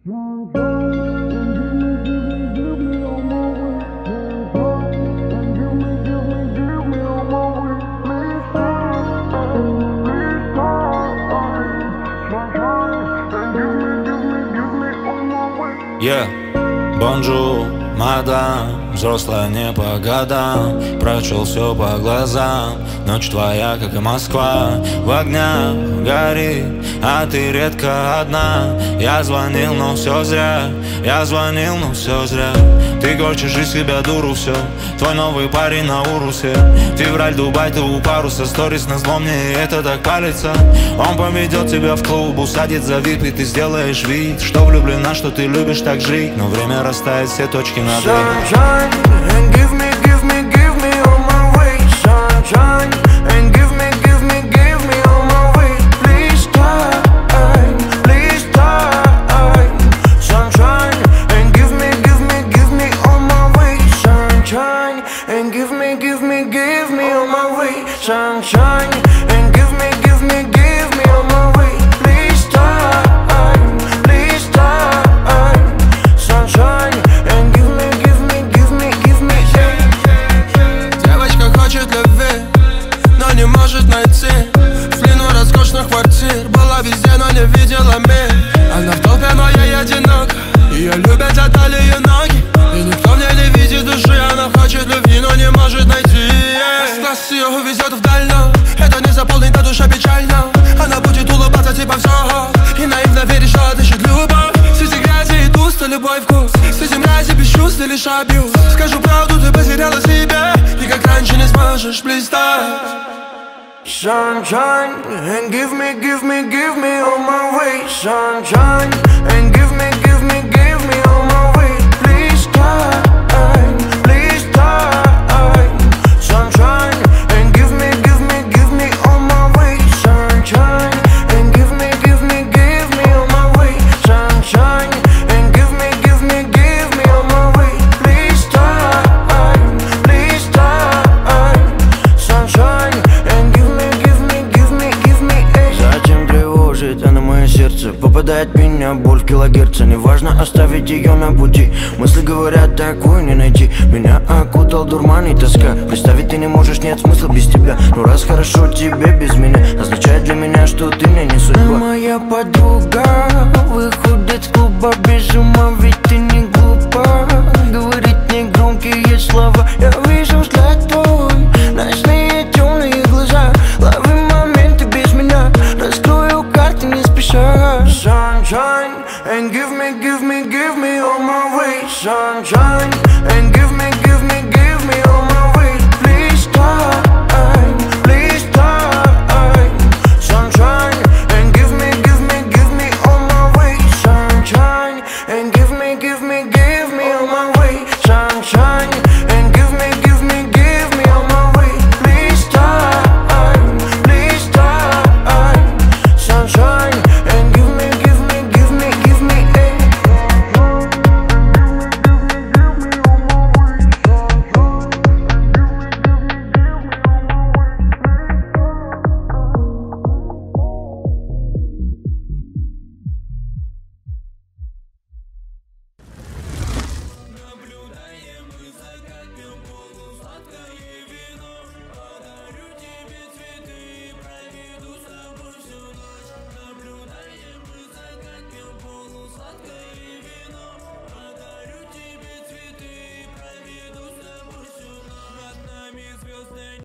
Бонжур, мадам, взрослая не по годам. Прочел все по глазам. Ночь твоя, как и Москва, в огнях горит, а ты редко одна. Я звонил, но все зря. Я звонил, но все зря. Ты корчишь из себя дуру, все. Твой новый парень на урусе. Февраль, Дубай, ты у паруса. Сторис назло мне, и это так палится. Он поведет тебя в клуб, усадит за вип, и ты сделаешь вид, что влюблена, что ты любишь так жить. Но время расставит все точки над «и». Sunshine, and give me all my way. Sunshine, and give me all my way. Please time, please time. Sunshine, and give me all my way. Sunshine, and give me all my way. Sunshine, and give me all my way. Please time, please time. Sunshine, and give me. Девочка хочет любви, но не может найти. В плену роскошных квартир, была везде, но не видела мир. Она в толпе, но я одинок. Ее любят за талию ноги, и никто в ней не видит души. Она хочет любви, но не может найти. С ее увезет вдаль, но это не заполнит, а душа печально. Она будет улыбаться типа все, и наивно верит, что отыщет любовь. Среди грязи и туста любой вкус. Среди мрази без чувств и лишь абьюз. Скажу правду, ты потеряла себя, и как раньше не сможешь блистать. Sunshine, and give me all my way. Sunshine, and give me all my way. Please time, please time. Sunshine, and give me all my way. Sunshine, and give me all my way. Sunshine, and give me all my way. Please time, please time. Sunshine, and give me. Зачем тревожит она мое сердце? Попадает в меня боль в килогерца. Неважно оставить ее на пути. Мысли говорят, такую не найти. Меня окутал дурман и тоска. Представить ты не можешь, нет смысла без тебя. Но раз хорошо тебе без меня, означает для меня, что ты мне не судьба. Моя подруга выходит с клуба без ума, ведь ты не глупа. Говорит негромкие слова. Я вижу взгляд твой, ночные темные глаза. Лови моменты без меня, раскрою карты не спеша. Sunshine, and give me all my way. Sunshine, and give me